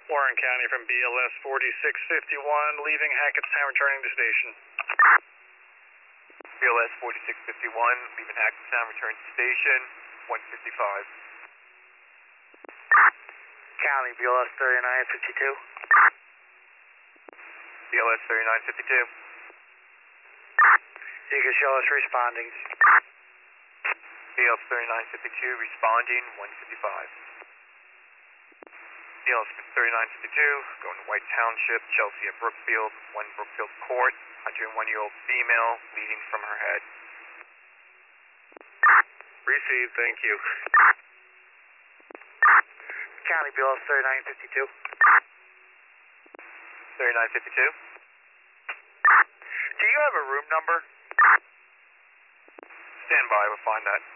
Warren County from BLS 4651, leaving Hackettstown, returning to station. BLS 4651, leaving Hackettstown, return to station, 155. County, BLS 3952. BLS 3952. You can show us responding. BLS 3952, responding, 155. BLS 3952, going to White Township, Chelsea at Brookfield, 1 Brookfield Court, 101-year-old female, bleeding from her head. Received, thank you. County, BLS 3952. 3952. Do you have a room number? Stand by, we'll find that.